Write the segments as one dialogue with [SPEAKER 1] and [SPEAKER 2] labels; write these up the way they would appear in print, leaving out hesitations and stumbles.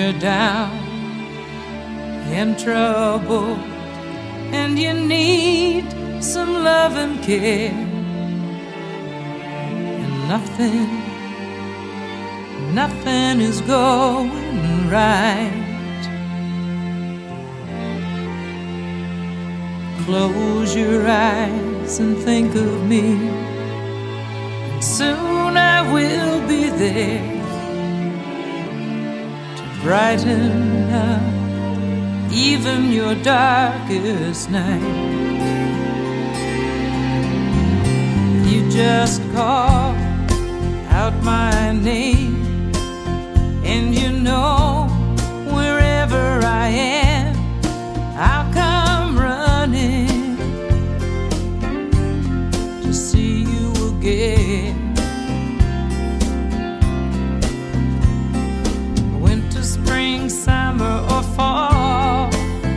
[SPEAKER 1] you're down and troubled and you need some love and care, and nothing is going right. Close your eyes and think of me, and soon I will be there to brighten up even your darkest night. You just call out my name, and you know wherever I am, I'll come running to see you again. Winter, spring, summer, or fall,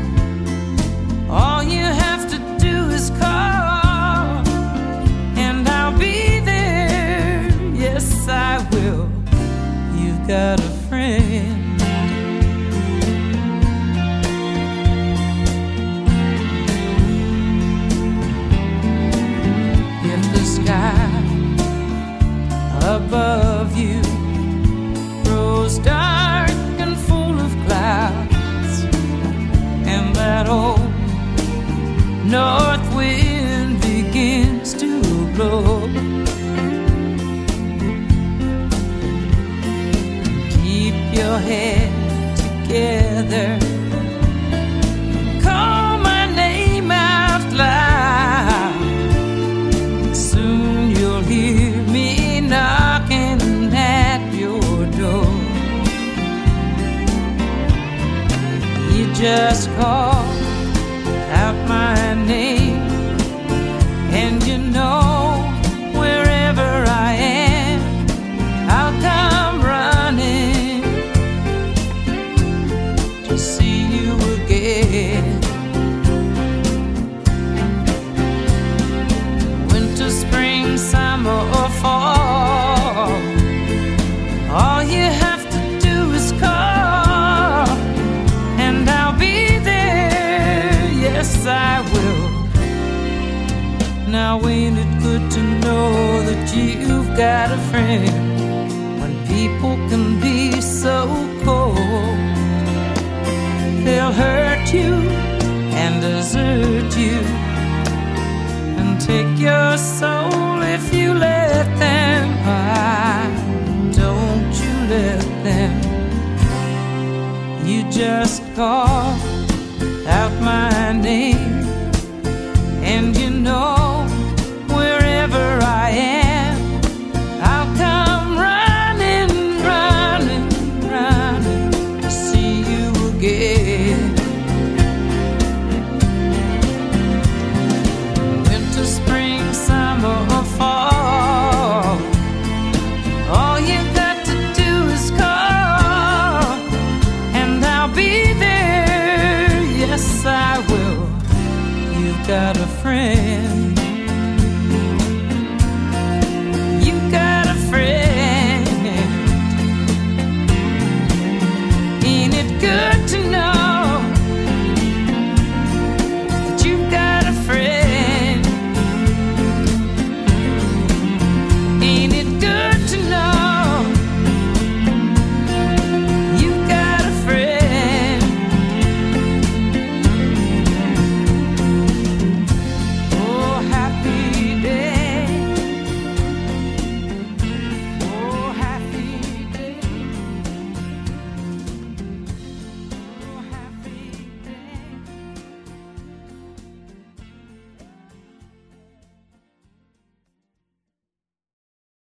[SPEAKER 1] all you have to do is call, and I'll be there. Yes, I will. You've got a friend. If the sky above you grows dark and full of clouds, and that old north wind begins to blow, keep your head together, call my name out loud. Soon you'll hear me knocking at your door. You just call out my name, and you know wherever I am, I'll come running to see you again. Winter, spring, summer, or fall, all you have to do is call, and I'll be there. Yes, I will. Now ain't it good to know that you've got a friend when people can be so cold? They'll hurt you and desert you and take your soul if you let them. Why don't you let them? You just call out my name, and you know wherever I am, I'll come running to see you again. Winter, spring, summer, or fall, all you got to do is call, and I'll be there. Yes, I will. You've got a friend.